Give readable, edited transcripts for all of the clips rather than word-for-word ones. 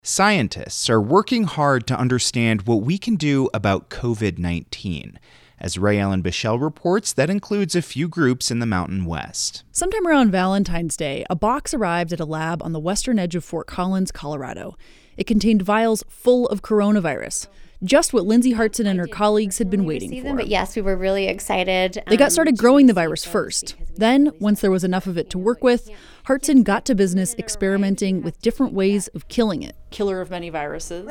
Scientists are working hard to understand what we can do about COVID-19. As Ray Ellen Bichelle reports, that includes a few groups in the Mountain West. Sometime around Valentine's Day, a box arrived at a lab on the western edge of Fort Collins, Colorado. It contained vials full of coronavirus. Just what Lindsay Hartson and her colleagues had been waiting for. But yes, we were really excited. They got started growing the virus first. Then, once there was enough of it to work with, Hartson got to business experimenting with different ways of killing it. Killer of many viruses.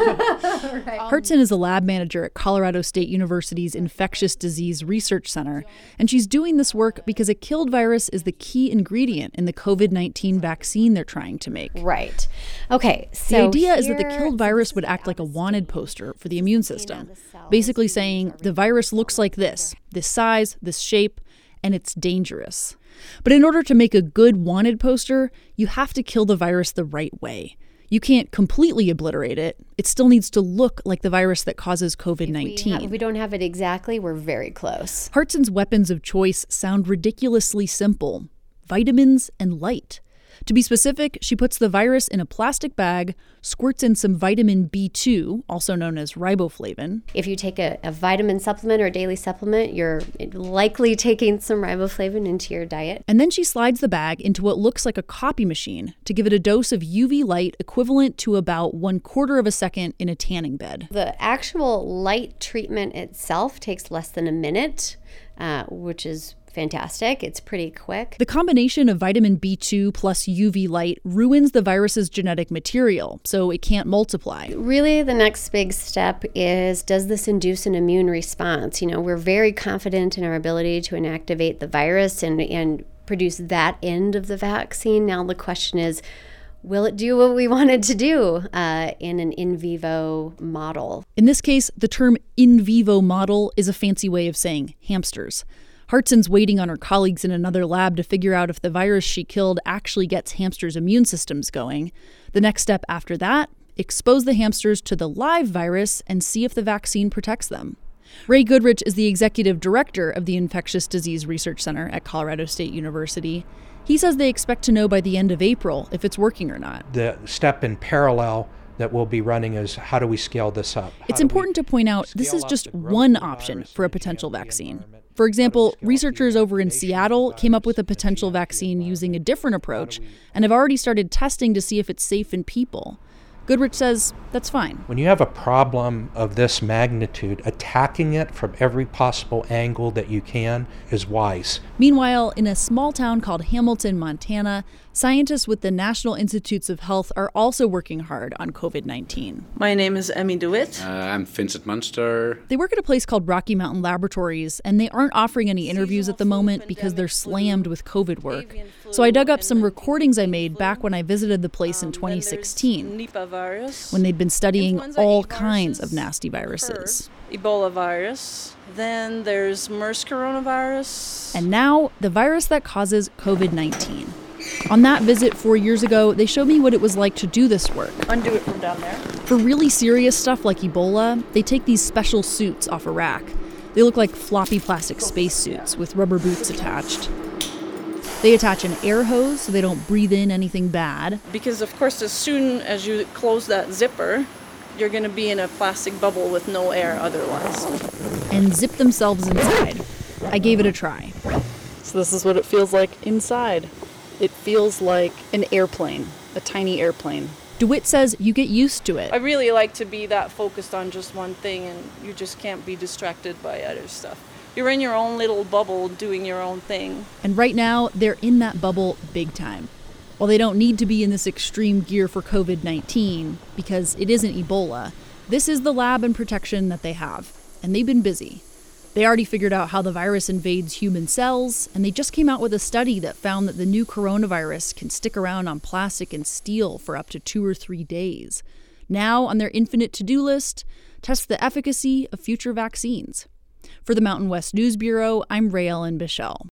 Hartson is a lab manager at Colorado State University's Infectious Disease Research Center, and she's doing this work because a killed virus is the key ingredient in the COVID-19 vaccine they're trying to make. Right. Okay, so the idea is that the killed virus would act like a wanted poster for the immune system, basically saying the virus looks like this size, this shape, and it's dangerous. But in order to make a good wanted poster, you have to kill the virus the right way. You can't completely obliterate it. It still needs to look like the virus that causes COVID-19. If we don't have it exactly, we're very close. Hartson's weapons of choice sound ridiculously simple. Vitamins and light. To be specific, she puts the virus in a plastic bag, squirts in some vitamin B2, also known as riboflavin. If you take a vitamin supplement or a daily supplement, you're likely taking some riboflavin into your diet. And then she slides the bag into what looks like a copy machine to give it a dose of UV light equivalent to about 1/4 of a second in a tanning bed. The actual light treatment itself takes less than a minute, which is fantastic. It's pretty quick. The combination of vitamin B2 plus UV light ruins the virus's genetic material, so it can't multiply. Really, the next big step is, does this induce an immune response? We're very confident in our ability to inactivate the virus and produce that end of the vaccine. Now the question is, will it do what we want it to do in an in vivo model? In this case, the term in vivo model is a fancy way of saying hamsters. Hartson's waiting on her colleagues in another lab to figure out if the virus she killed actually gets hamsters' immune systems going. The next step after that, expose the hamsters to the live virus and see if the vaccine protects them. Ray Goodrich is the executive director of the Infectious Disease Research Center at Colorado State University. He says they expect to know by the end of April if it's working or not. The step in parallel that we'll be running is, how do we scale this up? It's important to point out this is just one option for a potential vaccine. For example, researchers over in Seattle came up with a potential vaccine using a different approach and have already started testing to see if it's safe in people. Goodrich says that's fine. When you have a problem of this magnitude, attacking it from every possible angle that you can is wise. Meanwhile, in a small town called Hamilton, Montana, scientists with the National Institutes of Health are also working hard on COVID-19. My name is Emmy DeWitt. I'm Vincent Munster. They work at a place called Rocky Mountain Laboratories, and they aren't offering any interviews at the moment because they're slammed with COVID work. So I dug up some recordings I made back when I visited the place in 2016, when they'd been studying all kinds of nasty viruses. Ebola virus. Then there's MERS coronavirus. And now, the virus that causes COVID-19. On that visit 4 years ago, they showed me what it was like to do this work. Undo it from down there. For really serious stuff like Ebola, they take these special suits off a rack. They look like floppy plastic spacesuits with rubber boots attached. They attach an air hose so they don't breathe in anything bad. Because, of course, as soon as you close that zipper, you're going to be in a plastic bubble with no air otherwise. And zip themselves inside. I gave it a try. So this is what it feels like inside. It feels like an airplane, a tiny airplane. DeWitt says you get used to it. I really like to be that focused on just one thing, and you just can't be distracted by other stuff. You're in your own little bubble doing your own thing. And right now, they're in that bubble big time. While they don't need to be in this extreme gear for COVID-19, because it isn't Ebola, this is the lab and protection that they have. And they've been busy. They already figured out how the virus invades human cells, and they just came out with a study that found that the new coronavirus can stick around on plastic and steel for up to 2 or 3 days. Now, on their infinite to-do list, test the efficacy of future vaccines. For the Mountain West News Bureau, I'm Ray Ellen Bichelle.